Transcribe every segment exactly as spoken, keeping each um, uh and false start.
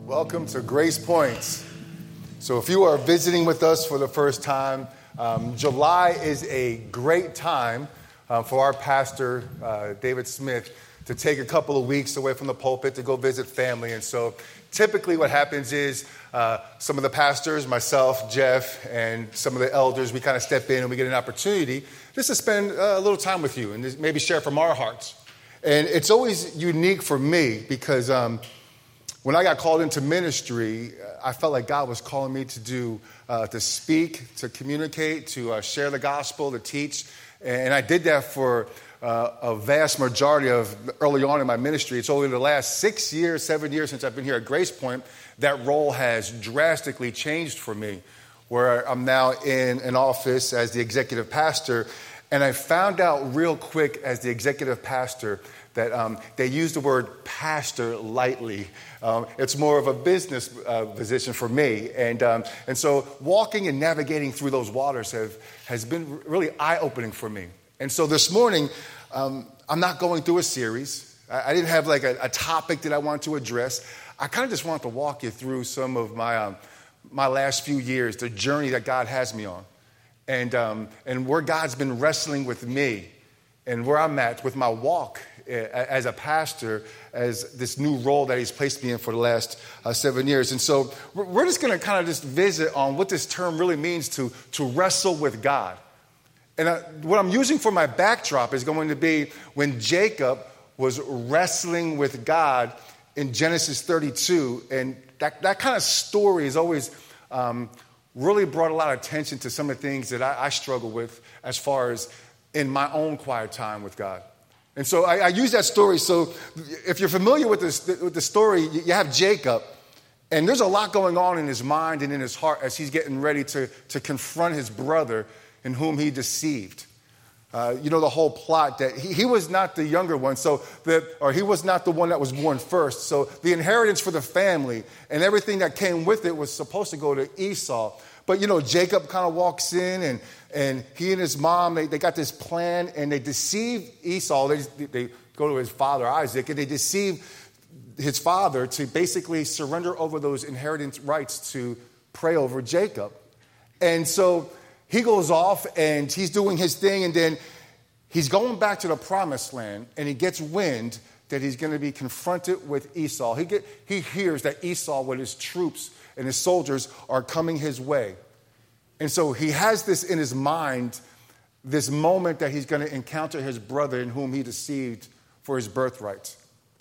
Welcome to Grace Points. So if you are visiting with us for the first time, um, July is a great time uh, for our pastor, uh, David Smith, to take a couple of weeks away from the pulpit to go visit family. And so typically what happens is uh, some of the pastors, myself, Jeff, and some of the elders, we kind of step in and we get an opportunity just to spend uh, a little time with you and just maybe share from our hearts. And it's always unique for me because um, when I got called into ministry, I felt like God was calling me to do, uh, to speak, to communicate, to uh, share the gospel, to teach. And I did that for uh, a vast majority of early on in my ministry. It's only the last six years, seven years since I've been here at Grace Point, that role has drastically changed for me, where I'm now in an office as the executive pastor. And I found out real quick as the executive pastor that um, they use the word pastor lightly. Um, it's more of a business uh, position for me. And um, and so walking and navigating through those waters have has been really eye-opening for me. And so this morning, um, I'm not going through a series. I, I didn't have like a, a topic that I wanted to address. I kind of just wanted to walk you through some of my um, my last few years, the journey that God has me on. And um, and where God's been wrestling with me and where I'm at with my walk as a pastor, as this new role that he's placed me in for the last uh, seven years. And so we're just going to kind of just visit on what this term really means to, to wrestle with God. And I, what I'm using for my backdrop is going to be when Jacob was wrestling with God in Genesis thirty-two. And that, that kind of story has always um, really brought a lot of attention to some of the things that I, I struggle with as far as in my own quiet time with God. And so I, I use that story. So if you're familiar with, this, with the story, you have Jacob, and there's a lot going on in his mind and in his heart as he's getting ready to, to confront his brother in whom he deceived. Uh, you know the whole plot that he, he was not the younger one, so the, or he was not the one that was born first. So the inheritance for the family and everything that came with it was supposed to go to Esau. But, you know, Jacob kind of walks in, and, and he and his mom, they, they got this plan, and they deceive Esau. They, they go to his father, Isaac, and they deceive his father to basically surrender over those inheritance rights to pray over Jacob. And so he goes off, and he's doing his thing, and then he's going back to the promised land, and he gets wind that he's going to be confronted with Esau. He, get, he hears that Esau with his troops and his soldiers are coming his way. And so he has this in his mind, this moment that he's going to encounter his brother in whom he deceived for his birthright.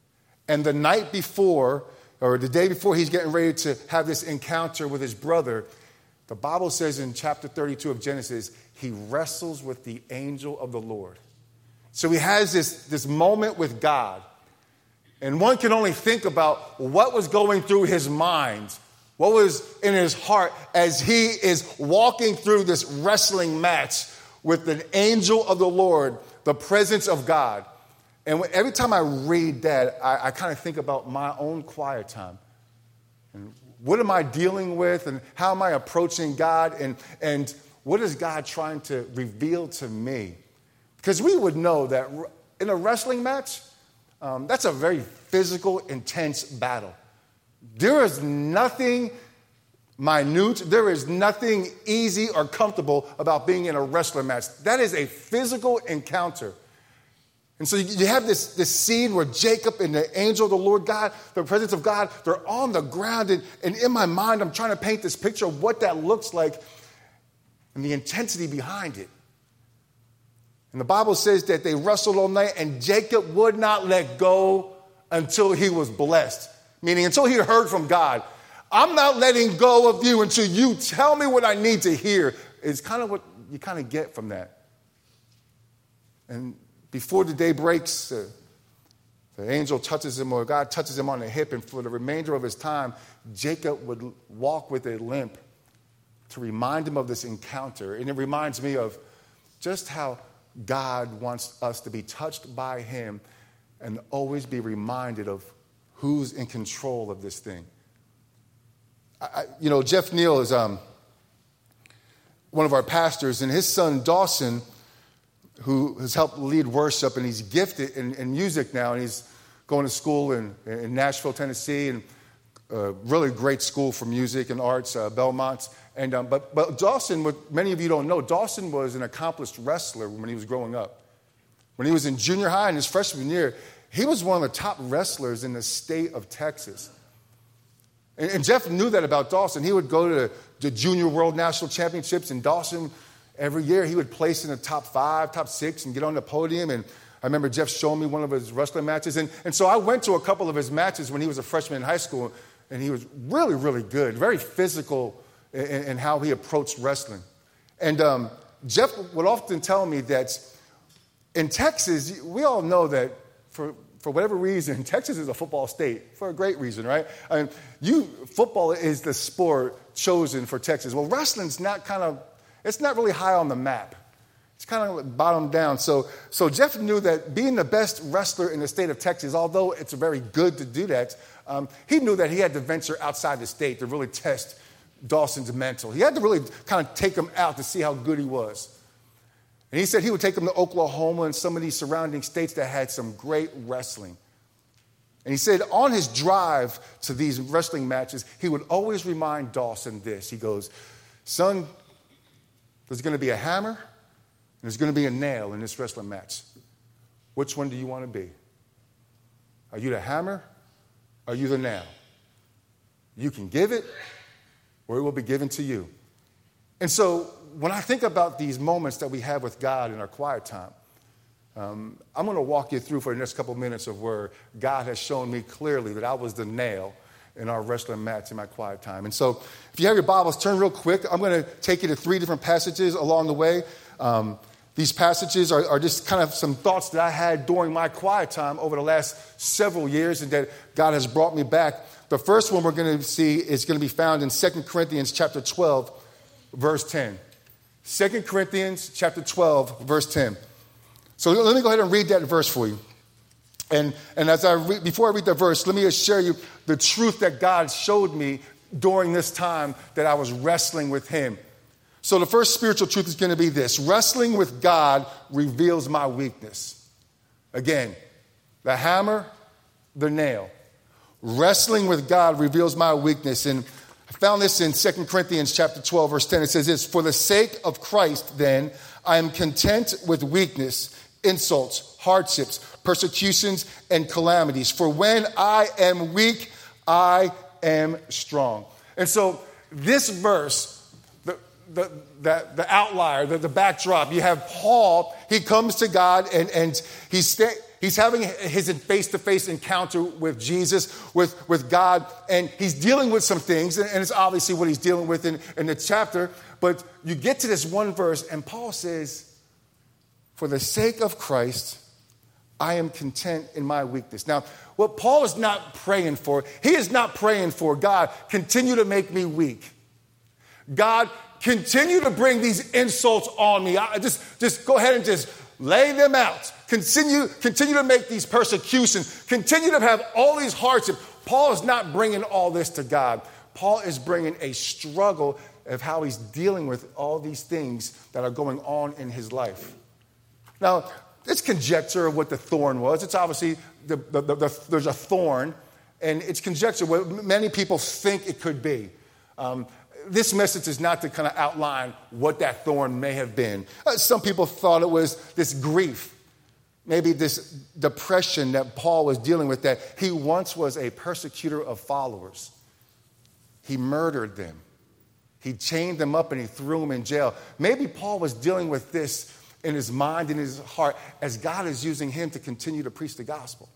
And the night before, or the day before he's getting ready to have this encounter with his brother, the Bible says in chapter thirty-two of Genesis, he wrestles with the angel of the Lord. So he has this, this moment with God. And one can only think about what was going through his mind, what was in his heart as he is walking through this wrestling match with an angel of the Lord, the presence of God. And every time I read that, I, I kind of think about my own quiet time. And what am I dealing with, and how am I approaching God, and, and what is God trying to reveal to me? Because we would know that in a wrestling match, um, that's a very physical, intense battle. There is nothing minute, there is nothing easy or comfortable about being in a wrestling match. That is a physical encounter. And so you have this, this scene where Jacob and the angel of the Lord God, the presence of God, they're on the ground. And, and in my mind, I'm trying to paint this picture of what that looks like and the intensity behind it. And the Bible says that they wrestled all night, and Jacob would not let go until he was blessed. Meaning until he heard from God. I'm not letting go of you until you tell me what I need to hear. It's kind of what you kind of get from that. And before the day breaks, uh, the angel touches him, or God touches him on the hip, and for the remainder of his time, Jacob would walk with a limp to remind him of this encounter. And it reminds me of just how God wants us to be touched by him and always be reminded of who's in control of this thing. I, you know, Jeff Neal is um, one of our pastors, and his son Dawson, who has helped lead worship, and he's gifted in, in music now, and he's going to school in, in Nashville, Tennessee, and a really great school for music and arts, uh, Belmont. And um, but but Dawson, what many of you don't know, Dawson was an accomplished wrestler when he was growing up. When he was in junior high in his freshman year, he was one of the top wrestlers in the state of Texas. And, and Jeff knew that about Dawson. He would go to the, the Junior World National Championships in Dawson every year. He would place in the top five, top six, and get on the podium. And I remember Jeff showing me one of his wrestling matches. And, and so I went to a couple of his matches when he was a freshman in high school, and he was really, really good, very physical in, in how he approached wrestling. And um, Jeff would often tell me that in Texas, we all know that for, for whatever reason, Texas is a football state for a great reason, right? I mean, you, football is the sport chosen for Texas. Well, wrestling's not kind of, it's not really high on the map. It's kind of like bottom down. So, so Jeff knew that being the best wrestler in the state of Texas, although it's very good to do that, um, he knew that he had to venture outside the state to really test Dawson's mental. He had to really kind of take him out to see how good he was. And he said he would take him to Oklahoma and some of these surrounding states that had some great wrestling. And he said on his drive to these wrestling matches, he would always remind Dawson this. He goes, son, there's going to be a hammer and there's going to be a nail in this wrestling match. Which one do you want to be? Are you the hammer? Are you the nail? You can give it or it will be given to you. And so when I think about these moments that we have with God in our quiet time, um, I'm going to walk you through for the next couple of minutes of where God has shown me clearly that I was the nail in our wrestling match in my quiet time. And so if you have your Bibles, turn real quick. I'm going to take you to three different passages along the way. Um, these passages are, are just kind of some thoughts that I had during my quiet time over the last several years and that God has brought me back. The first one we're going to see is going to be found in Second Corinthians chapter twelve, verse ten. Second Corinthians chapter twelve, verse ten. So let me go ahead and read that verse for you. And, and as I read, before I read the verse, let me just share you the truth that God showed me during this time that I was wrestling with him. So the first spiritual truth is going to be this. Wrestling with God reveals my weakness. Again, the hammer, the nail. Wrestling with God reveals my weakness. And I found this in Second Corinthians chapter twelve, verse ten. It says this, for the sake of Christ, then, I am content with weakness, insults, hardships, persecutions, and calamities. For when I am weak, I am strong. And so this verse, the, the, the, the outlier, the, the backdrop, you have Paul, he comes to God and, and he's sta- He's having his face-to-face encounter with Jesus, with, with God, and he's dealing with some things, and it's obviously what he's dealing with in, in the chapter. But you get to this one verse, and Paul says, for the sake of Christ, I am content in my weakness. Now, what Paul is not praying for, he is not praying for, God, continue to make me weak. God, continue to bring these insults on me. I just, just go ahead and just lay them out. Continue, continue to make these persecutions. Continue to have all these hardships. Paul is not bringing all this to God. Paul is bringing a struggle of how he's dealing with all these things that are going on in his life. Now, it's conjecture of what the thorn was. It's obviously, the, the, the, the, there's a thorn, and it's conjecture what many people think it could be. Um, This message is not to kind of outline what that thorn may have been. Uh, some people thought it was this grief, maybe this depression that Paul was dealing with, that he once was a persecutor of followers. He murdered them. He chained them up and he threw them in jail. Maybe Paul was dealing with this in his mind and his heart as God is using him to continue to preach the gospel.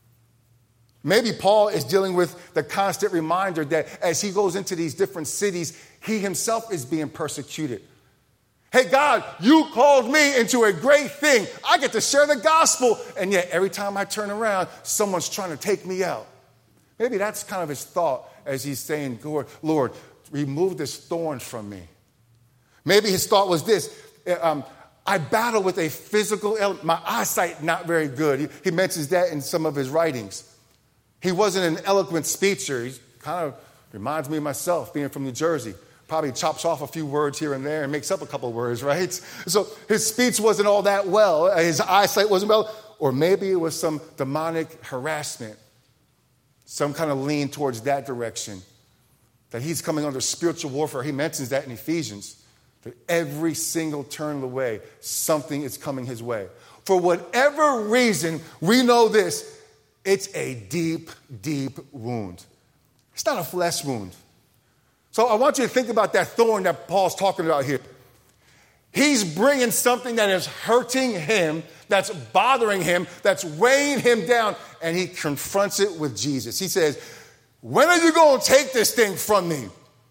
Maybe Paul is dealing with the constant reminder that as he goes into these different cities, he himself is being persecuted. Hey, God, you called me into a great thing. I get to share the gospel. And yet every time I turn around, someone's trying to take me out. Maybe that's kind of his thought as he's saying, Lord, Lord, remove this thorn from me. Maybe his thought was this. Um, I battle with a physical ailment. My eyesight not very good. He, he mentions that in some of his writings. He wasn't an eloquent speaker. He kind of reminds me of myself, being from New Jersey. Probably chops off a few words here and there and makes up a couple of words, right? So his speech wasn't all that well. His eyesight wasn't well. Or maybe it was some demonic harassment. some kind of lean towards that direction, that he's coming under spiritual warfare. He mentions that in Ephesians, that every single turn of the way, something is coming his way. For whatever reason, we know this, it's a deep, deep wound. It's not a flesh wound. So I want you to think about that thorn that Paul's talking about here. He's bringing something that is hurting him, that's bothering him, that's weighing him down, and he confronts it with Jesus. He says, when are you going to take this thing from me?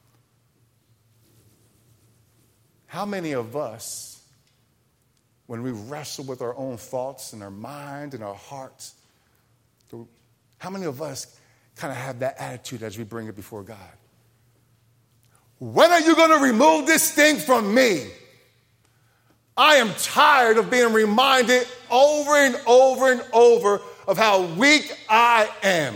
How many of us, when we wrestle with our own thoughts and our mind and our hearts, how many of us kind of have that attitude as we bring it before God? When are you going to remove this thing from me? I am tired of being reminded over and over and over of how weak I am.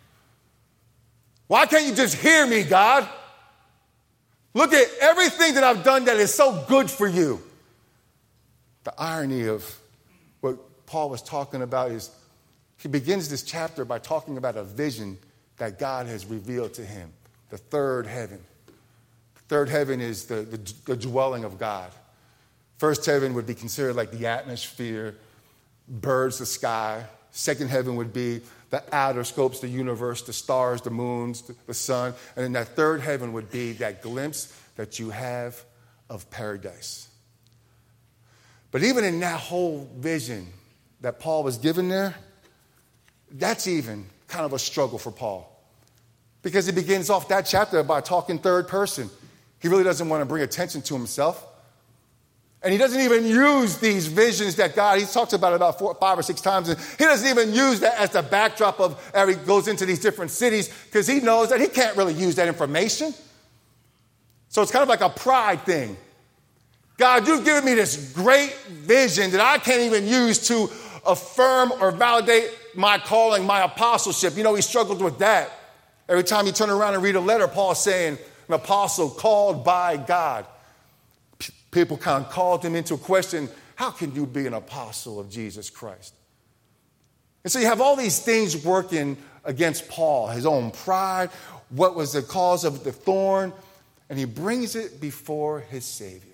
Why can't you just hear me, God? Look at everything that I've done that is so good for you. The irony of what Paul was talking about is he begins this chapter by talking about a vision that God has revealed to him, the third heaven. The third heaven is the, the, the dwelling of God. First heaven would be considered like the atmosphere, birds, the sky. Second heaven would be the outer scopes, the universe, the stars, the moons, the, the sun. And then that third heaven would be that glimpse that you have of paradise. But even in that whole vision that Paul was given there, that's even kind of a struggle for Paul. Because he begins off that chapter by talking third person. He really doesn't want to bring attention to himself. And he doesn't even use these visions that God, he talks about it about four, five or six times. And he doesn't even use that as the backdrop of, as he goes into these different cities, because he knows that he can't really use that information. So it's kind of like a pride thing. God, you've given me this great vision that I can't even use to affirm or validate my calling, my apostleship. You know, he struggled with that. Every time you turn around and read a letter, Paul's saying, an apostle called by God. People kind of called him into a question, how can you be an apostle of Jesus Christ? And so you have all these things working against Paul, his own pride, what was the cause of the thorn, and he brings it before his Savior.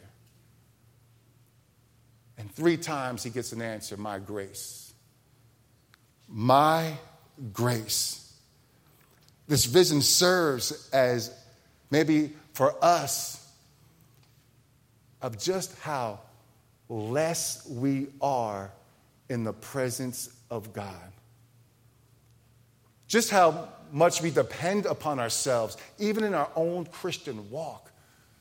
And three times he gets an answer, my grace. My grace. This vision serves as maybe for us of just how less we are in the presence of God. Just how much we depend upon ourselves, even in our own Christian walk.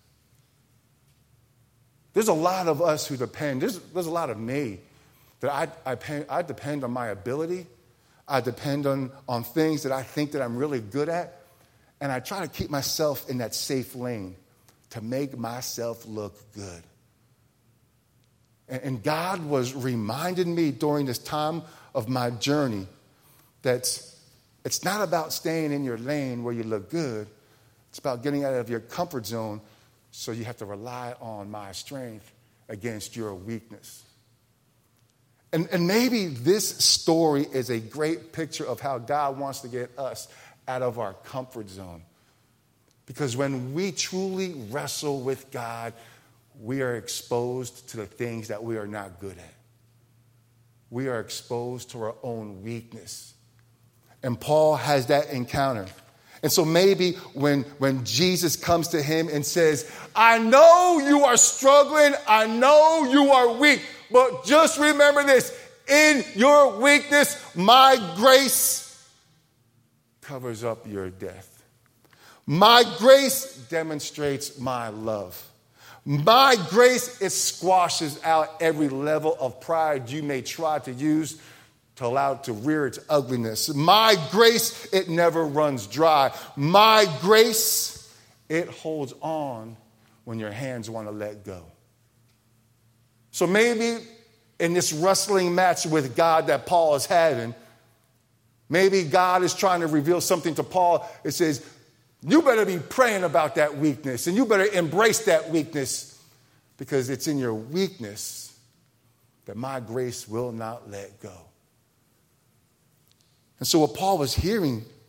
There's a lot of us who depend. There's, there's a lot of me that I, I, pay, I depend on my ability. I depend on, on things that I think that I'm really good at. And I try to keep myself in that safe lane to make myself look good. And, and God was reminding me during this time of my journey that it's not about staying in your lane where you look good. It's about getting out of your comfort zone, so you have to rely on my strength against your weakness. And, and maybe this story is a great picture of how God wants to get us out of our comfort zone. Because when we truly wrestle with God, we are exposed to the things that we are not good at. We are exposed to our own weakness. And Paul has that encounter. And so maybe when, when Jesus comes to him and says, I know you are struggling, I know you are weak, but just remember this, in your weakness, my grace covers up your death. My grace demonstrates my love. My grace, it squashes out every level of pride you may try to use to allow it to rear its ugliness. My grace, it never runs dry. My grace, it holds on when your hands want to let go. So maybe in this wrestling match with God that Paul is having, maybe God is trying to reveal something to Paul. It says, you better be praying about that weakness, and you better embrace that weakness, because it's in your weakness that my grace will not let go. And so what Paul was hearing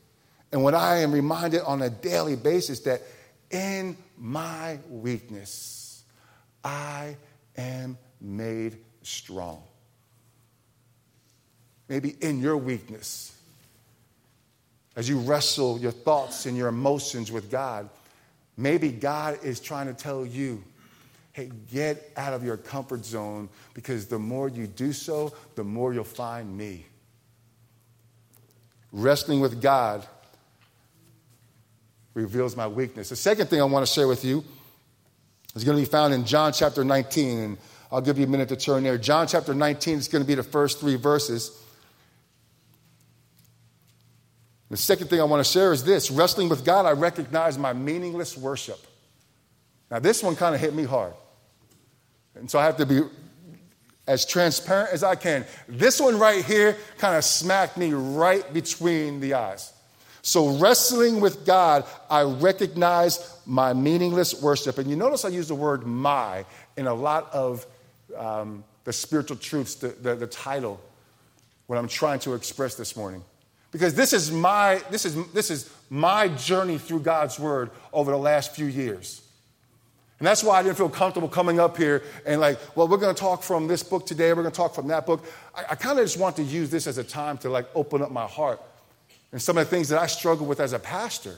And when I am reminded on a daily basis that in my weakness, I am made strong. Maybe in your weakness, as you wrestle your thoughts and your emotions with God, maybe God is trying to tell you, hey, get out of your comfort zone, because the more you do so, the more you'll find me. Wrestling with God reveals my weakness. The second thing I want to share with you is going to be found in John chapter nineteen, and I'll give you a minute to turn there. John chapter nineteen is going to be the first three verses. The second thing I want to share is this: wrestling with God, I recognize my meaningless worship. Now, this one kind of hit me hard. And so I have to be as transparent as I can. This one right here kind of smacked me right between the eyes. So wrestling with God, I recognize my meaningless worship. And you notice I use the word my in a lot of um, the spiritual truths, the, the, the title, what I'm trying to express this morning. Because this is my this is this is my journey through God's word over the last few years. And that's why I didn't feel comfortable coming up here and like, well, we're going to talk from this book today. We're going to talk from that book. I, I kind of just want to use this as a time to like open up my heart and some of the things that I struggle with as a pastor.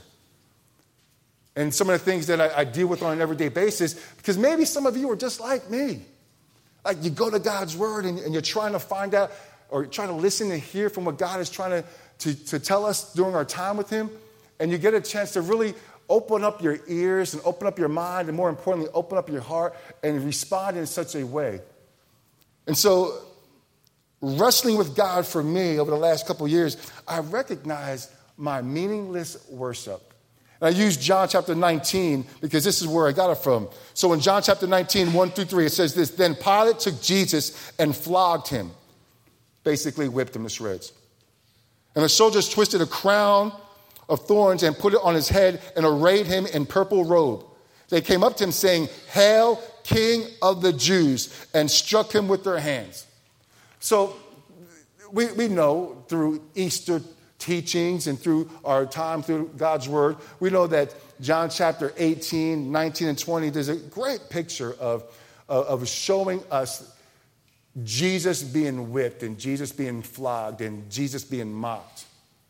And some of the things that I, I deal with on an everyday basis. Because maybe some of you are just like me. Like you go to God's word and, and you're trying to find out or trying to listen and hear from what God is trying to, to, to tell us during our time with him. And you get a chance to really open up your ears and open up your mind, and more importantly, open up your heart and respond in such a way. And so wrestling with God for me over the last couple of years, I recognize my meaningless worship. And I use John chapter nineteen because this is where I got it from. So in John chapter nineteen, one through three, it says this: Then Pilate took Jesus and flogged him, basically whipped him to shreds. And the soldiers twisted a crown of thorns and put it on his head and arrayed him in purple robe. They came up to him saying, "Hail, King of the Jews," and struck him with their hands. So we, we know through Easter teachings and through our time through God's word, we know that John chapter eighteen, nineteen, and twenty, there's a great picture of, of showing us Jesus being whipped and Jesus being flogged and Jesus being mocked.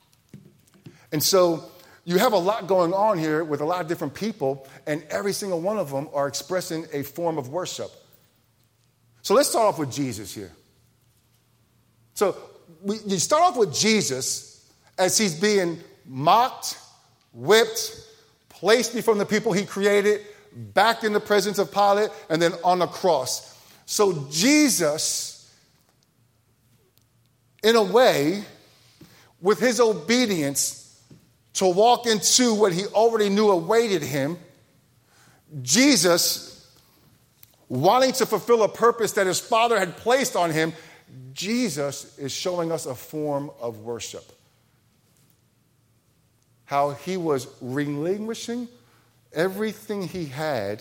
And so you have a lot going on here with a lot of different people, and every single one of them are expressing a form of worship. So let's start off with Jesus here. So we, you start off with Jesus as he's being mocked, whipped, placed before the people he created, back in the presence of Pilate, and then on the cross. So Jesus, in a way, with his obedience to walk into what he already knew awaited him, Jesus, wanting to fulfill a purpose that his Father had placed on him, Jesus is showing us a form of worship. How he was relinquishing everything he had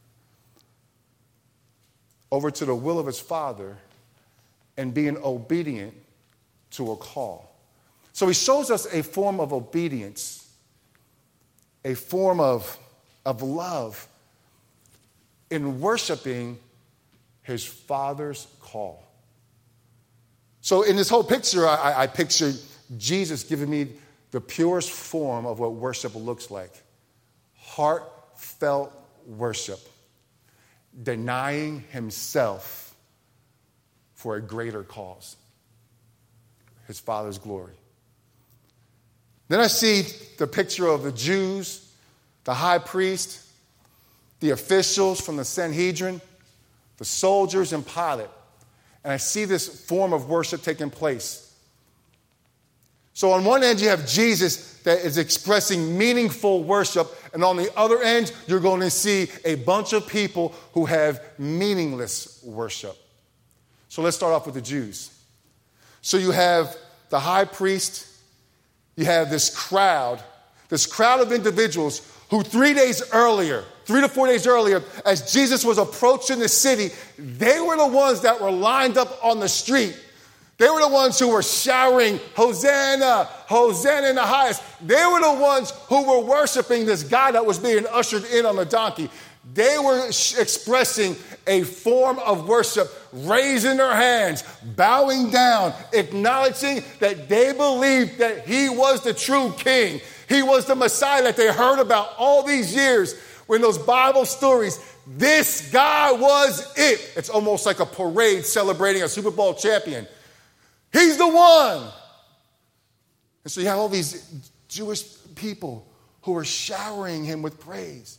over to the will of his Father and being obedient to a call. So he shows us a form of obedience, a form of, of love in worshiping his Father's call. So in this whole picture, I, I picture Jesus giving me the purest form of what worship looks like. Heartfelt worship. Denying himself for a greater cause. His Father's glory. Then I see the picture of the Jews, the high priest, the officials from the Sanhedrin, the soldiers, and Pilate. And I see this form of worship taking place. So on one end, you have Jesus that is expressing meaningful worship. And on the other end, you're going to see a bunch of people who have meaningless worship. So let's start off with the Jews. So you have the high priest. You have this crowd, this crowd of individuals who three days earlier, three to four days earlier, as Jesus was approaching the city, they were the ones that were lined up on the street They were the ones who were shouting, Hosanna, Hosanna in the highest. They were the ones who were worshiping this guy that was being ushered in on the donkey. They were sh- expressing a form of worship, raising their hands, bowing down, acknowledging that they believed that he was the true king. He was the Messiah that they heard about all these years when those Bible stories. This guy was it. It's almost like a parade celebrating a Super Bowl champion. He's the one. And so you have all these Jewish people who are showering him with praise.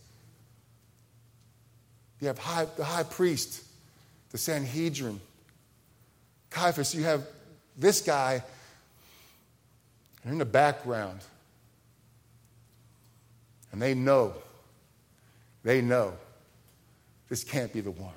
You have high, the high priest, the Sanhedrin, Caiaphas. You have this guy, and in the background, and they know, they know this can't be the one.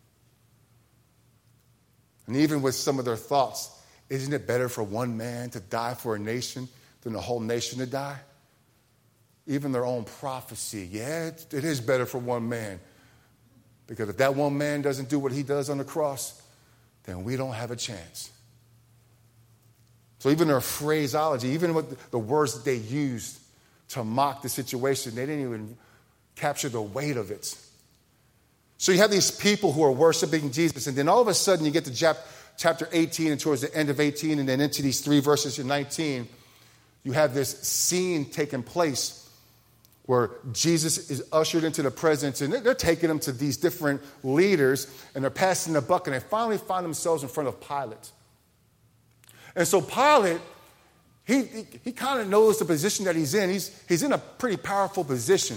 And even with some of their thoughts, isn't it better for one man to die for a nation than the whole nation to die? Even their own prophecy, yeah, it, it is better for one man. Because if that one man doesn't do what he does on the cross, then we don't have a chance. So even their phraseology, even with the words that they used to mock the situation, they didn't even capture the weight of it. So you have these people who are worshiping Jesus, and then all of a sudden you get to chapter eighteen, and towards the end of eighteen, and then into these three verses in nineteen, you have this scene taking place where Jesus is ushered into the presence, and they're taking him to these different leaders, and they're passing the buck, and they finally find themselves in front of Pilate. And so Pilate, he, he, he kind of knows the position that he's in. He's, he's in a pretty powerful position.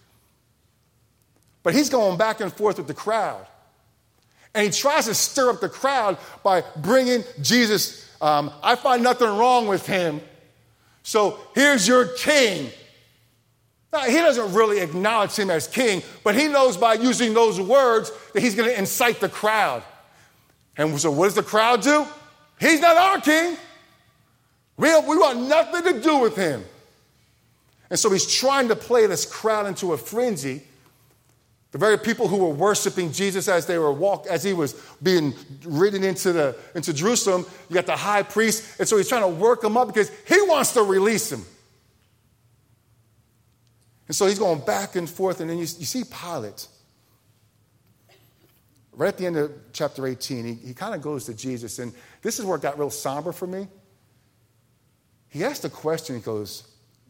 But he's going back and forth with the crowd. And he tries to stir up the crowd by bringing Jesus. Um, I find nothing wrong with him. So here's your king. Now, he doesn't really acknowledge him as king, but he knows by using those words that he's going to incite the crowd. And so what does the crowd do? He's not our king. We, have, we want nothing to do with him. And so he's trying to play this crowd into a frenzy. The very people who were worshiping Jesus as they were walk, as he was being ridden into the into Jerusalem, you got the high priest, and so he's trying to work them up because he wants to release him. And so he's going back and forth, and then you, you see Pilate. Right at the end of chapter eighteen, he, he kind of goes to Jesus, and this is where it got real somber for me. He asked a question, he goes,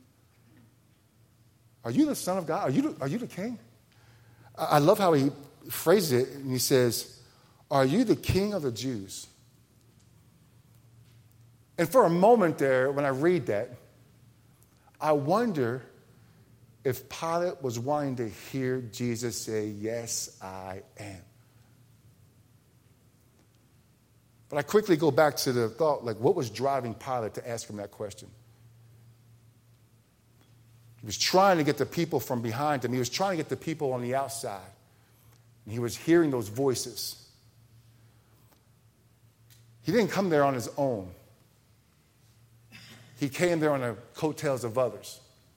are you the Son of God? Are you the, are you the king? I, I love how he phrases it, and he says, are you the king of the Jews? And for a moment there, when I read that, I wonder if Pilate was wanting to hear Jesus say, yes, I am. But I quickly go back to the thought, like, what was driving Pilate to ask him that question? He was trying to get the people from behind him. He was trying to get the people on the outside. And he was hearing those voices. He didn't come there on his own. He came there on the coattails of others.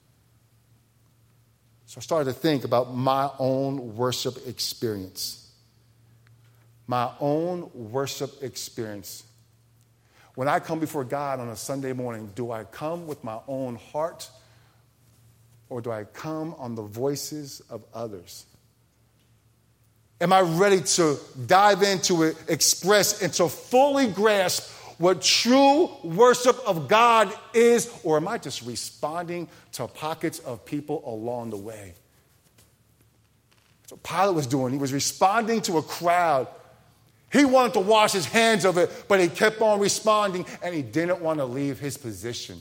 So I started to think about my own worship experience. My own worship experience. When I come before God on a Sunday morning, do I come with my own heart, or do I come on the voices of others? Am I ready to dive into it, express, and to fully grasp what true worship of God is, or am I just responding to pockets of people along the way? That's what Pilate was doing. He was responding to a crowd. He wanted to wash his hands of it, but he kept on responding, and he didn't want to leave his position.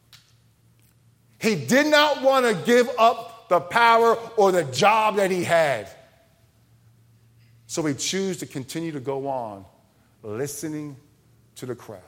He did not want to give up the power or the job that he had. So he chose to continue to go on, listening to the crowd.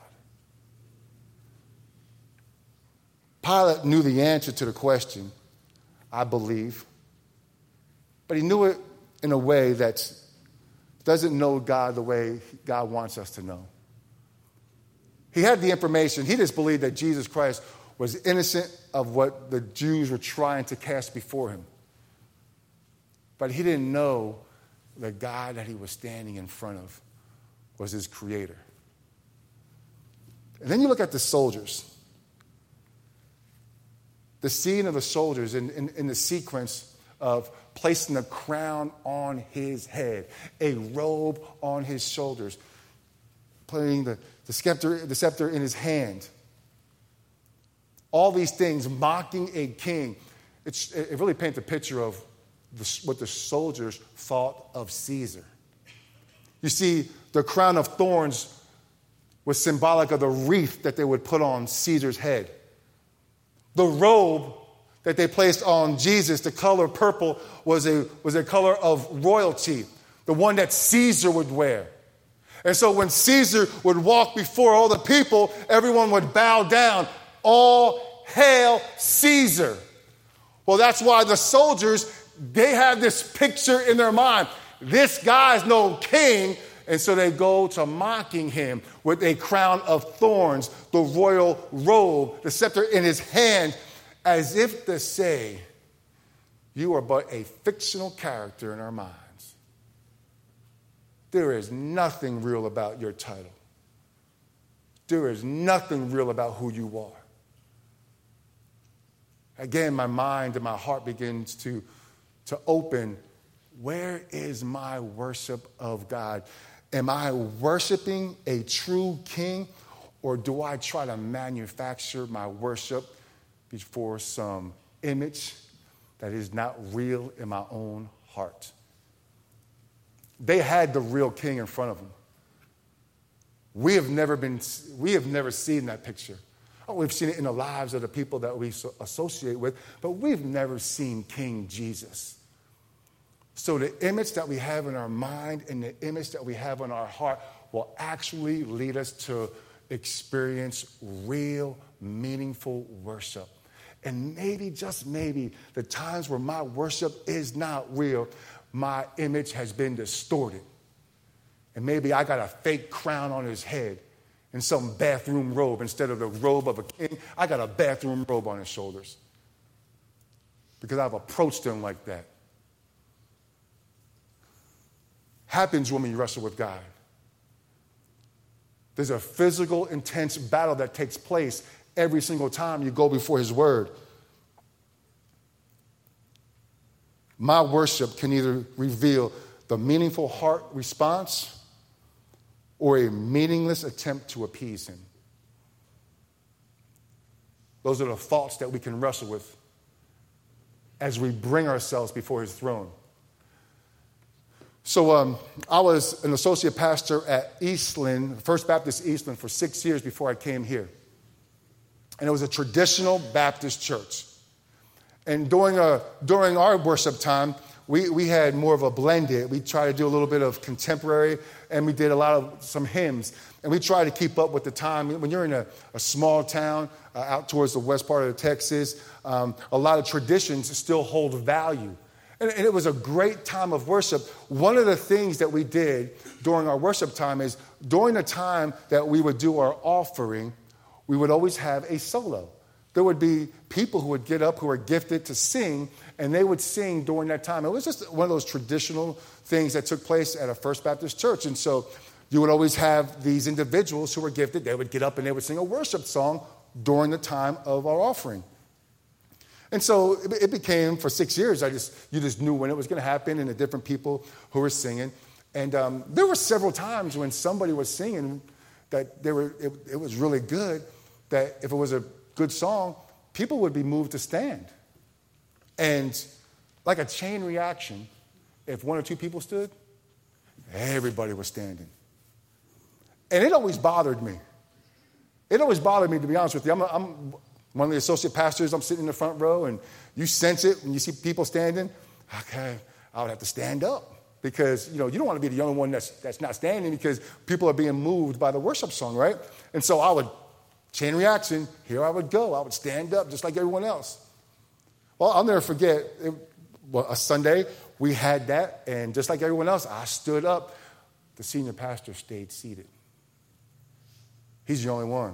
Pilate knew the answer to the question, I believe, but he knew it in a way that doesn't know God the way God wants us to know. He had the information. He just believed that Jesus Christ was innocent of what the Jews were trying to cast before him. But he didn't know the God that he was standing in front of was his creator. And then you look at the soldiers. The scene of the soldiers in, in, in the sequence of placing a crown on his head, a robe on his shoulders, putting the, the, scepter, the scepter in his hand. All these things, mocking a king. It's, it really paints a picture of the, what the soldiers thought of Caesar. You see, the crown of thorns was symbolic of the wreath that they would put on Caesar's head. The robe that they placed on Jesus, the color purple, was a, was a color of royalty, the one that Caesar would wear. And so when Caesar would walk before all the people, everyone would bow down. All hail Caesar. Well, that's why the soldiers, they have this picture in their mind. This guy's no king. And so they go to mocking him with a crown of thorns, the royal robe, the scepter in his hand, as if to say, you are but a fictional character in our minds. There is nothing real about your title. There is nothing real about who you are. Again, my mind and my heart begins to, to open. Where is my worship of God? Am I worshiping a true king, or do I try to manufacture my worship before some image that is not real in my own heart? They had the real king in front of them. We have never been, we have never seen that picture. Oh, we've seen it in the lives of the people that we associate with, but we've never seen King Jesus. So the image that we have in our mind and the image that we have in our heart will actually lead us to experience real, meaningful worship. And maybe, just maybe, the times where my worship is not real, my image has been distorted. And maybe I got a fake crown on his head and some bathroom robe. Instead of the robe of a king, I got a bathroom robe on his shoulders. Because I've approached him like that. Happens when we wrestle with God. There's a physical, intense battle that takes place every single time you go before his word. My worship can either reveal the meaningful heart response or a meaningless attempt to appease him. Those are the thoughts that we can wrestle with as we bring ourselves before his throne. So um, I was an associate pastor at Eastland, First Baptist Eastland, for six years before I came here. And it was a traditional Baptist church. And during, a, during our worship time, we, we had more of a blended. We tried to do a little bit of contemporary, and we did a lot of some hymns. And we tried to keep up with the time. When you're in a, a small town uh, out towards the west part of Texas, um, a lot of traditions still hold value. And, and it was a great time of worship. One of the things that we did during our worship time is during the time that we would do our offering, we would always have a solo. There would be people who would get up who were gifted to sing, and they would sing during that time. It was just one of those traditional things that took place at a First Baptist church. And so you would always have these individuals who were gifted. They would get up and they would sing a worship song during the time of our offering. And so it became, for six years, I just you just knew when it was going to happen and the different people who were singing. And um, there were several times when somebody was singing that they were it, it was really good, that if it was a good song, people would be moved to stand. And like a chain reaction, if one or two people stood, everybody was standing. And it always bothered me. It always bothered me, to be honest with you. I'm, a, I'm one of the associate pastors. I'm sitting in the front row, and you sense it when you see people standing. Okay, I would have to stand up because, you know, you don't want to be the only one that's, that's not standing because people are being moved by the worship song, right? And so I would, chain reaction, here I would go. I would stand up just like everyone else. Well, I'll never forget, it, well, a Sunday, we had that, and just like everyone else, I stood up. The senior pastor stayed seated. He's the only one.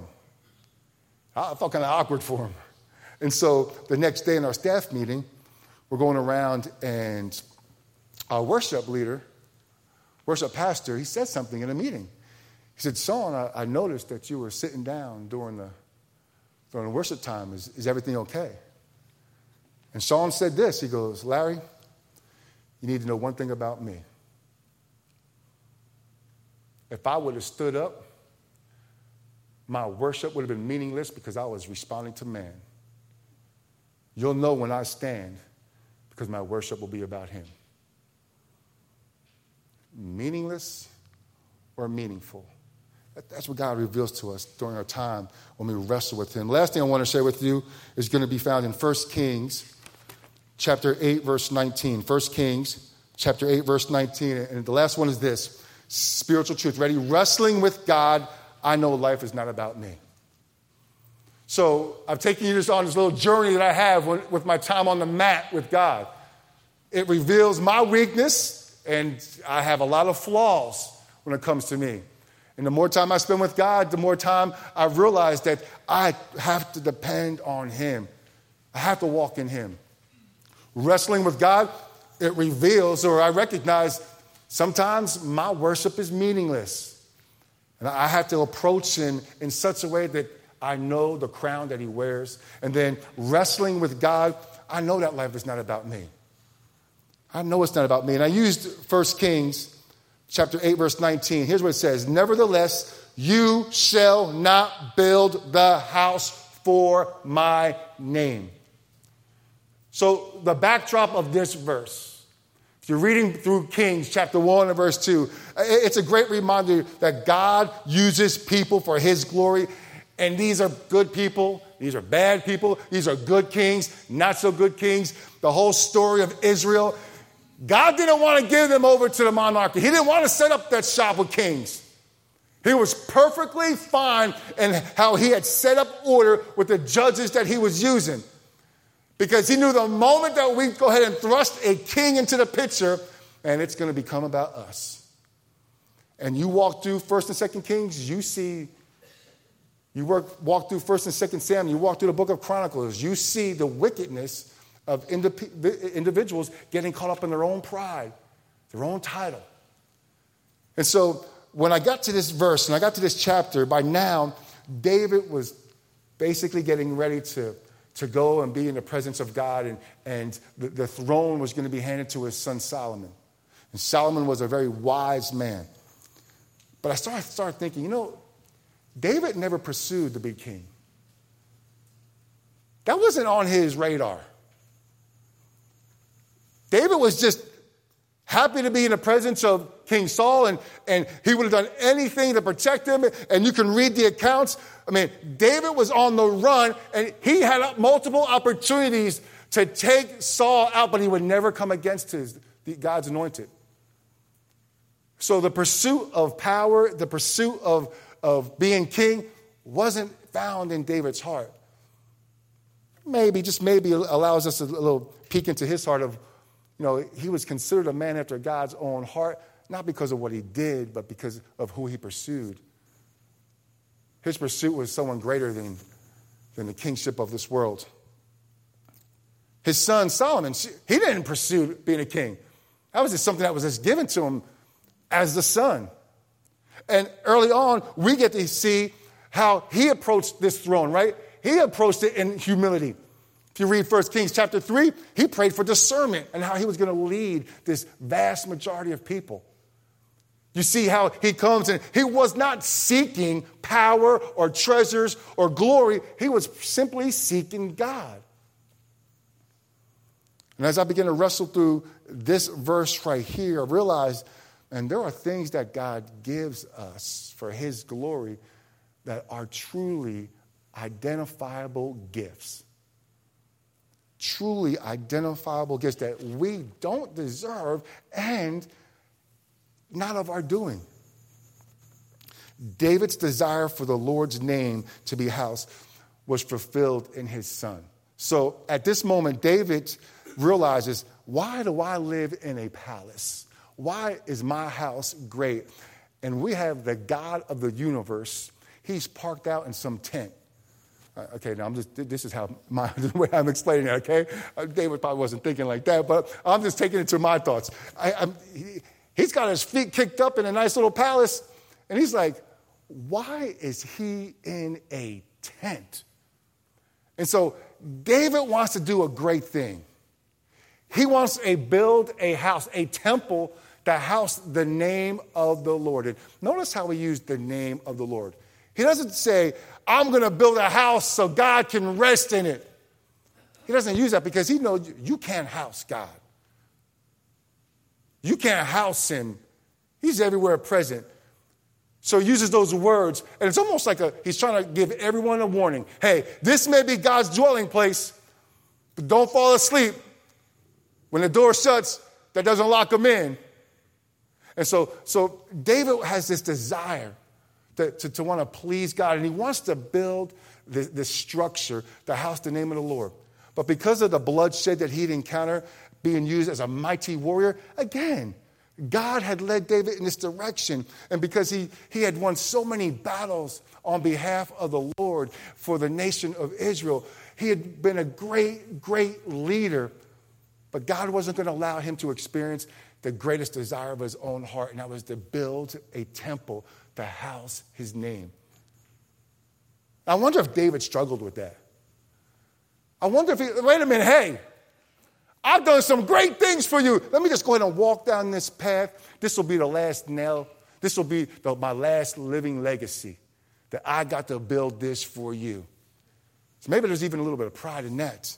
I felt kind of awkward for him. And so the next day in our staff meeting, we're going around, and our worship leader, worship pastor, he said something in a meeting. He said, son, I, I noticed that you were sitting down during the, during the worship time. Is, is everything okay? And Saul said this. He goes, Larry, you need to know one thing about me. If I would have stood up, my worship would have been meaningless because I was responding to man. You'll know when I stand because my worship will be about him. Meaningless or meaningful? That's what God reveals to us during our time when we wrestle with him. Last thing I want to share with you is going to be found in First Kings chapter eight, verse nineteen. First Kings chapter eight, verse nineteen. And the last one is this. Spiritual truth. Ready? Wrestling with God. I know life is not about me. So I've taken you just on this little journey that I have with my time on the mat with God. It reveals my weakness, and I have a lot of flaws when it comes to me. And the more time I spend with God, the more time I realize that I have to depend on him. I have to walk in him. Wrestling with God, it reveals, or I recognize, sometimes my worship is meaningless. And I have to approach him in such a way that I know the crown that he wears. And then wrestling with God, I know that life is not about me. I know it's not about me. And I used First Kings chapter eight, verse nineteen. Here's what it says. Nevertheless, you shall not build the house for my name. So the backdrop of this verse, if you're reading through Kings chapter one and verse two, it's a great reminder that God uses people for his glory. And these are good people. These are bad people. These are good kings, not so good kings. The whole story of Israel. God didn't want to give them over to the monarchy. He didn't want to set up that shop with kings. He was perfectly fine in how he had set up order with the judges that he was using. Because he knew the moment that we go ahead and thrust a king into the picture, and it's going to become about us. And you walk through First and Second Kings, you see, you work, walk through First and Second Samuel, you walk through the book of Chronicles, you see the wickedness of individuals getting caught up in their own pride, their own title. And so when I got to this verse and I got to this chapter, by now, David was basically getting ready to, to go and be in the presence of God, and, and the, the throne was going to be handed to his son Solomon. And Solomon was a very wise man. But I started, started thinking, you know, David never pursued to be king. That wasn't on his radar. David was just happy to be in the presence of King Saul, and, and he would have done anything to protect him. And you can read the accounts. I mean, David was on the run, and he had multiple opportunities to take Saul out, but he would never come against his God's anointed. So the pursuit of power, the pursuit of, of being king wasn't found in David's heart. Maybe, just maybe allows us a little peek into his heart of, you know, he was considered a man after God's own heart, not because of what he did, but because of who he pursued. His pursuit was someone greater than, than the kingship of this world. His son Solomon, he didn't pursue being a king. That was just something that was just given to him as the son. And early on, we get to see how he approached this throne, right? He approached it in humility. If you read First Kings chapter three, he prayed for discernment and how he was going to lead this vast majority of people. You see how he comes, and he was not seeking power or treasures or glory. He was simply seeking God. And as I began to wrestle through this verse right here, I realized, and there are things that God gives us for his glory that are truly identifiable gifts. Truly identifiable gifts that we don't deserve and not of our doing. David's desire for the Lord's name to be housed was fulfilled in his son. So at this moment, David realizes, why do I live in a palace? Why is my house great? And we have the God of the universe. He's parked out in some tent. Okay, now I'm just, this is how my, the way I'm explaining it, okay? David probably wasn't thinking like that, but I'm just taking it to my thoughts. I, I'm, he, he's got his feet kicked up in a nice little palace, and he's like, why is he in a tent? And so David wants to do a great thing. He wants to build a house, a temple to house the name of the Lord. And notice how he used the name of the Lord. He doesn't say, I'm going to build a house so God can rest in it. He doesn't use that because he knows you can't house God. You can't house him. He's everywhere present. So he uses those words, and it's almost like a, he's trying to give everyone a warning. Hey, this may be God's dwelling place, but don't fall asleep. When the door shuts, that doesn't lock him in. And so, so David has this desire to, to, to want to please God, and he wants to build this, this structure to house the name of the Lord. But because of the bloodshed that he'd encountered, being used as a mighty warrior, again, God had led David in this direction. And because he, he had won so many battles on behalf of the Lord for the nation of Israel, he had been a great, great leader. But God wasn't going to allow him to experience the greatest desire of his own heart, and that was to build a temple to house his name. I wonder if David struggled with that. I wonder if he, wait a minute, hey, I've done some great things for you. Let me just go ahead and walk down this path. This will be the last nail. This will be the, my last living legacy, that I got to build this for you. So maybe there's even a little bit of pride in that.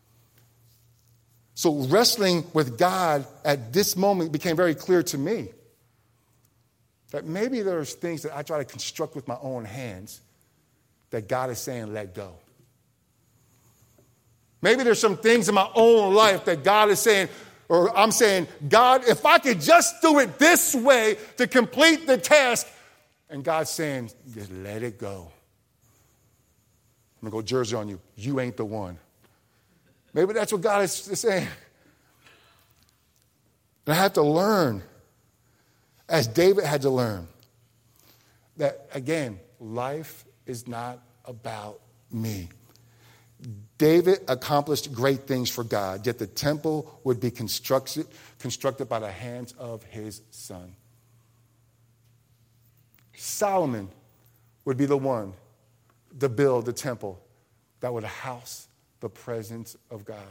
So wrestling with God at this moment became very clear to me that maybe there's things that I try to construct with my own hands that God is saying, let go. Maybe there's some things in my own life that God is saying, or I'm saying, God, if I could just do it this way to complete the task. And God's saying, just let it go. I'm going to go Jersey on you. You ain't the one. Maybe that's what God is saying. And I have to learn, as David had to learn, that, again, life is not about me. David accomplished great things for God, yet the temple would be constructed, constructed by the hands of his son. Solomon would be the one to build the temple that would house the presence of God.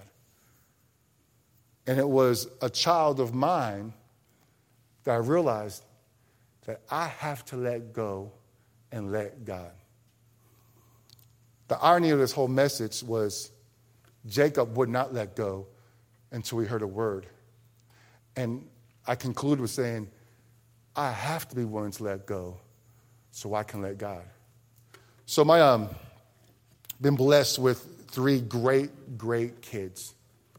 And it was a child of mine that I realized that I have to let go and let God. The irony of this whole message was Jacob would not let go until he heard a word. And I conclude with saying, I have to be willing to let go so I can let God. So my um been blessed with three great, great kids.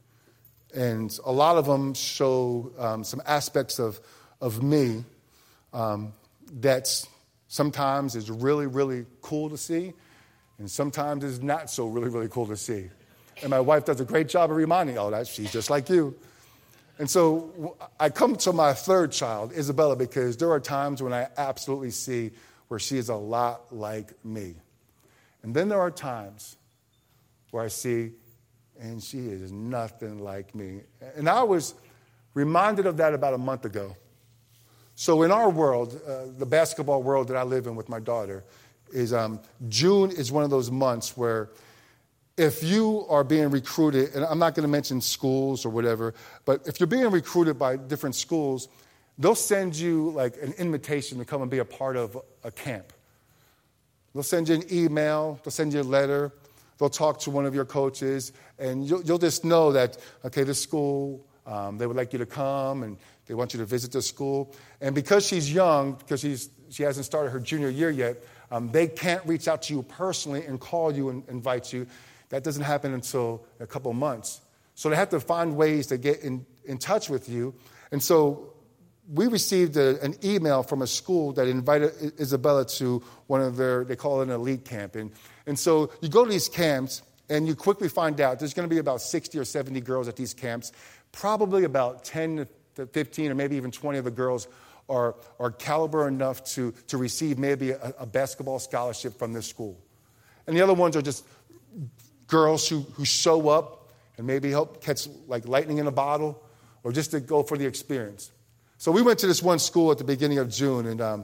And a lot of them show um, some aspects of, of me um, that sometimes is really, really cool to see, and sometimes is not so really, really cool to see. And my wife does a great job of reminding me, oh, that she's just like you. And so I come to my third child, Isabella, because there are times when I absolutely see where she is a lot like me. And then there are times where I see, and she is nothing like me. And I was reminded of that about a month ago. So in our world, uh, the basketball world that I live in with my daughter, is um, June is one of those months where if you are being recruited, and I'm not going to mention schools or whatever, but if you're being recruited by different schools, they'll send you like an invitation to come and be a part of a camp. They'll send you an email, they'll send you a letter, they'll talk to one of your coaches, and you'll, you'll just know that, okay, this school, um, they would like you to come, and they want you to visit the school. And because she's young, because she's, she hasn't started her junior year yet, um, they can't reach out to you personally and call you and invite you. That doesn't happen until a couple of months. So they have to find ways to get in, in touch with you. And so we received a, an email from a school that invited Isabella to one of their, they call it an elite camp. And, and so you go to these camps, and you quickly find out there's going to be about sixty or seventy girls at these camps. Probably about ten to fifteen or maybe even twenty of the girls are, are caliber enough to, to receive maybe a, a basketball scholarship from this school. And the other ones are just girls who, who show up and maybe help catch like lightning in a bottle or just to go for the experience. So we went to this one school at the beginning of June, and um,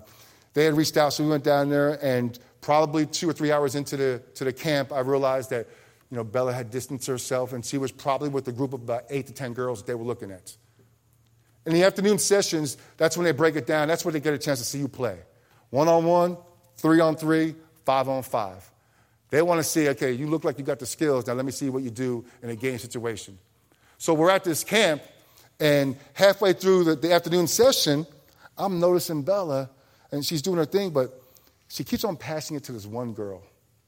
they had reached out, so we went down there, and probably two or three hours into the to the camp, I realized that, you know, Bella had distanced herself, and she was probably with a group of about eight to ten girls that they were looking at. In the afternoon sessions, that's when they break it down. That's when they get a chance to see you play. One-on-one, three-on-three, five-on-five. They want to see, okay, you look like you got the skills. Now let me see what you do in a game situation. So we're at this camp, and halfway through the, the afternoon session, I'm noticing Bella, and she's doing her thing, but she keeps on passing it to this one girl.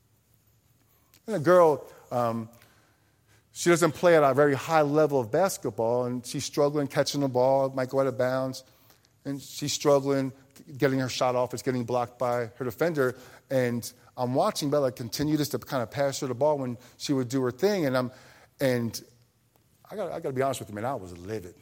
And the girl, um, she doesn't play at a very high level of basketball, and she's struggling catching the ball, might go out of bounds, and she's struggling getting her shot off. It's getting blocked by her defender, and I'm watching Bella continue just to kind of pass her the ball when she would do her thing, and I'm, and I got, I got to be honest with you, man, I was livid.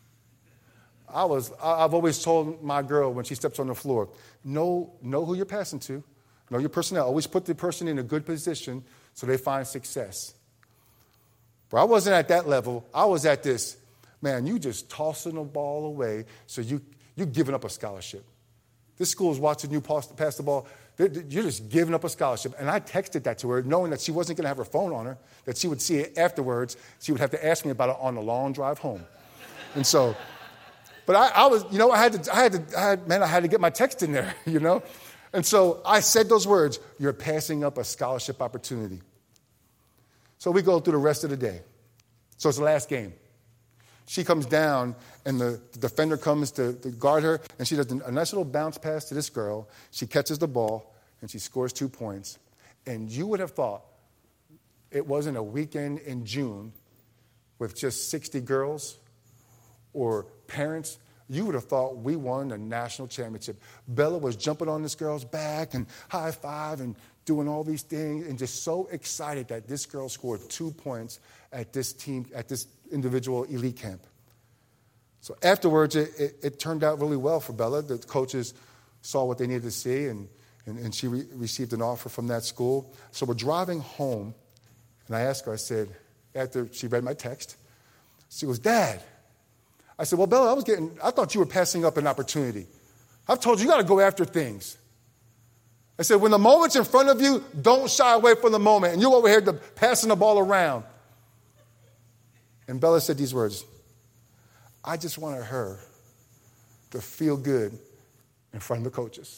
I was, I've always told my girl when she steps on the floor, know, know who you're passing to, know your personnel. Always put the person in a good position so they find success. But I wasn't at that level. I was at this, man, you just tossing the ball away, so you, you're giving up a scholarship. This school is watching you pass, pass the ball. You're just giving up a scholarship. And I texted that to her, knowing that she wasn't going to have her phone on her, that she would see it afterwards. She would have to ask me about it on the long drive home. And so, but I, I was, you know, I had to, I had to, I had, man, I had to get my text in there, you know. And so I said those words, you're passing up a scholarship opportunity. So we go through the rest of the day. So it's the last game. She comes down, and the, the defender comes to, to guard her, and she does a nice little bounce pass to this girl. She catches the ball, and she scores two points. And you would have thought it wasn't a weekend in June with just sixty girls or parents. You would have thought we won the national championship. Bella was jumping on this girl's back and high-five and doing all these things, and just so excited that this girl scored two points at this team, at this individual elite camp. So afterwards, it, it, it turned out really well for Bella. The coaches saw what they needed to see, and, and, and she re- received an offer from that school. So we're driving home, and I asked her, I said, after she read my text, she goes, Dad. I said, well, Bella, I was getting, I thought you were passing up an opportunity. I've told you, you got to go after things. I said, when the moment's in front of you, don't shy away from the moment. And you're over here to, passing the ball around. And Bella said these words, I just wanted her to feel good in front of the coaches.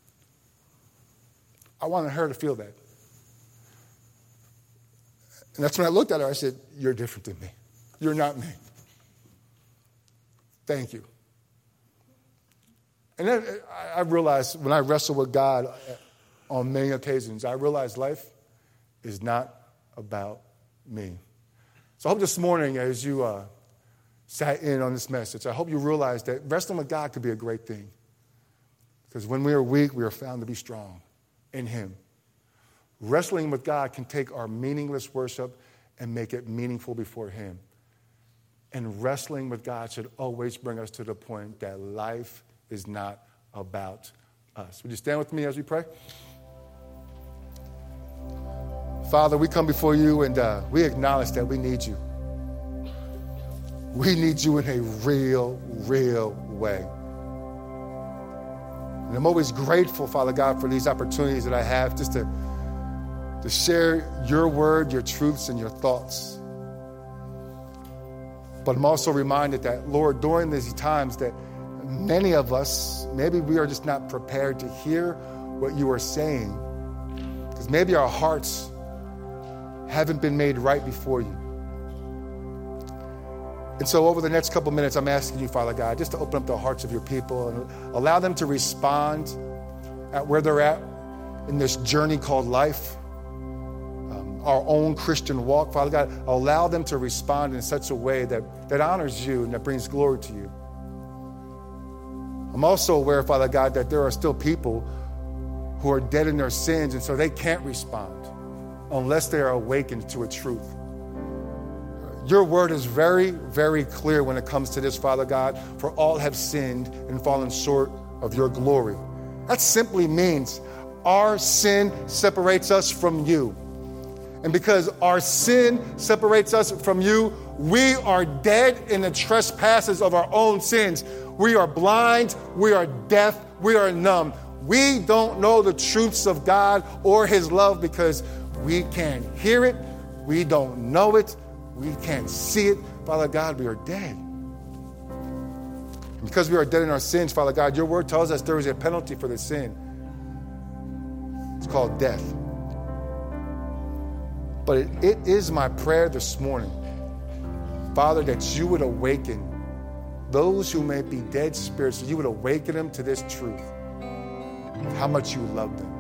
I wanted her to feel that. And that's when I looked at her, I said, you're different than me. You're not me. Thank you. And then I realized when I wrestle with God on many occasions, I realized life is not about me. So I hope this morning as you uh, sat in on this message, I hope you realize that wrestling with God could be a great thing. Because when we are weak, we are found to be strong in Him. Wrestling with God can take our meaningless worship and make it meaningful before Him. And wrestling with God should always bring us to the point that life is not about us. Would you stand with me as we pray? Father, we come before you and uh, we acknowledge that we need you. We need you in a real, real way. And I'm always grateful, Father God, for these opportunities that I have just to, to share your word, your truths, and your thoughts. But I'm also reminded that, Lord, during these times that many of us, maybe we are just not prepared to hear what you are saying. Because maybe our hearts haven't been made right before you. And so over the next couple minutes, I'm asking you, Father God, just to open up the hearts of your people and allow them to respond at where they're at in this journey called life, um, our own Christian walk. Father God, allow them to respond in such a way that, that honors you and that brings glory to you. I'm also aware, Father God, that there are still people who are dead in their sins, and so they can't respond unless they are awakened to a truth. Your word is very, very clear when it comes to this, Father God, for all have sinned and fallen short of your glory. That simply means our sin separates us from you. And because our sin separates us from you, we are dead in the trespasses of our own sins. We are blind, we are deaf, we are numb. We don't know the truths of God or his love because we can't hear it. We don't know it. We can't see it. Father God, we are dead. And because we are dead in our sins, Father God, your word tells us there is a penalty for the sin. It's called death. But it, it is my prayer this morning, Father, that you would awaken those who may be dead spirits, you would awaken them to this truth of how much you love them,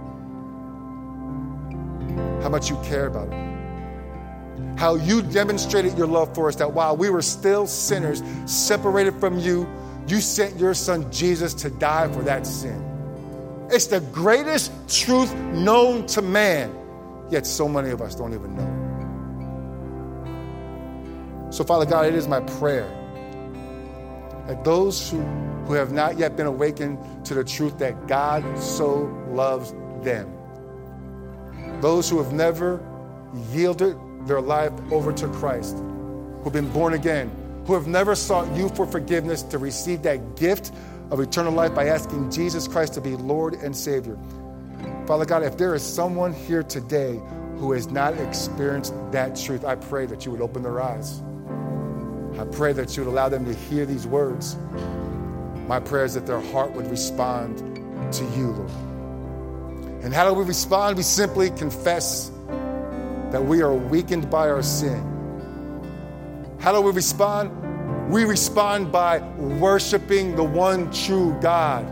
how much you care about them, how you demonstrated your love for us, that while we were still sinners, separated from you, you sent your son Jesus to die for that sin. It's the greatest truth known to man, yet so many of us don't even know. So, Father God, it is my prayer that those who, who have not yet been awakened to the truth that God so loves them, those who have never yielded their life over to Christ, who've been born again, who have never sought you for forgiveness to receive that gift of eternal life by asking Jesus Christ to be Lord and Savior. Father God, if there is someone here today who has not experienced that truth, I pray that you would open their eyes. I pray that you would allow them to hear these words. My prayer is that their heart would respond to you, Lord. And how do we respond? We simply confess that we are weakened by our sin. How do we respond? We respond by worshiping the one true God.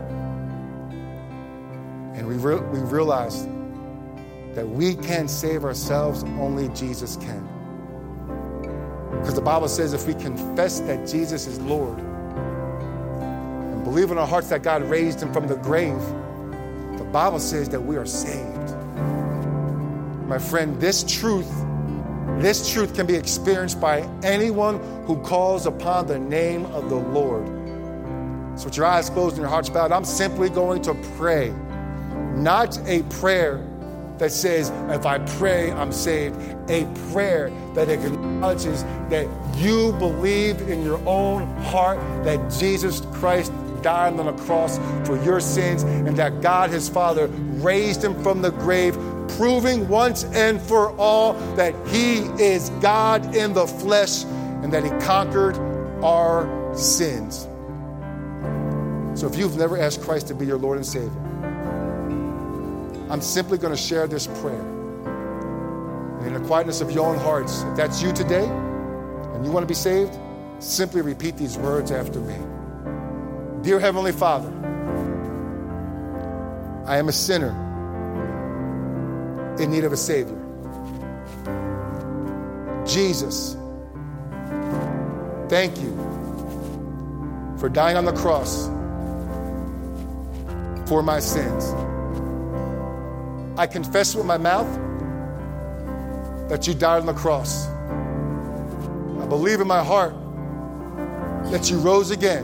And we, re- we realize that we can't save ourselves, only Jesus can. Because the Bible says if we confess that Jesus is Lord and believe in our hearts that God raised him from the grave, the Bible says that we are saved. My friend, this truth, this truth can be experienced by anyone who calls upon the name of the Lord. So with your eyes closed and your hearts bowed, I'm simply going to pray. Not a prayer that says, if I pray, I'm saved. A prayer that acknowledges that you believe in your own heart that Jesus Christ died on the cross for your sins and that God, his Father, raised him from the grave, proving once and for all that he is God in the flesh and that he conquered our sins. So if you've never asked Christ to be your Lord and Savior, I'm simply going to share this prayer. And in the quietness of your own hearts, if that's you today and you want to be saved, simply repeat these words after me. Dear Heavenly Father, I am a sinner in need of a Savior. Jesus, thank you for dying on the cross for my sins. I confess with my mouth that you died on the cross. I believe in my heart that you rose again,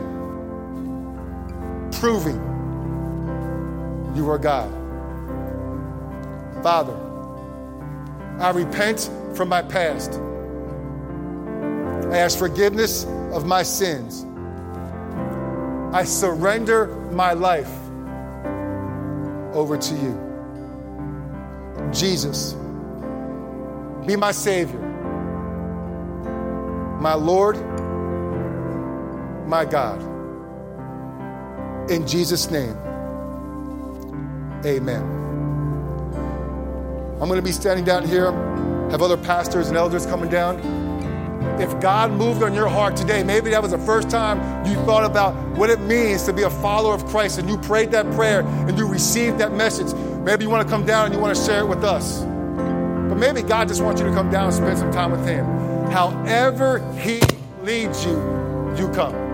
proving you are God. Father, I repent from my past. I ask forgiveness of my sins. I surrender my life over to you. Jesus, be my Savior, my Lord, my God. In Jesus' name, amen. I'm going to be standing down here, have other pastors and elders coming down. If God moved on your heart today, maybe that was the first time you thought about what it means to be a follower of Christ and you prayed that prayer and you received that message. Maybe you want to come down and you want to share it with us. But maybe God just wants you to come down and spend some time with him. However he leads you, you come.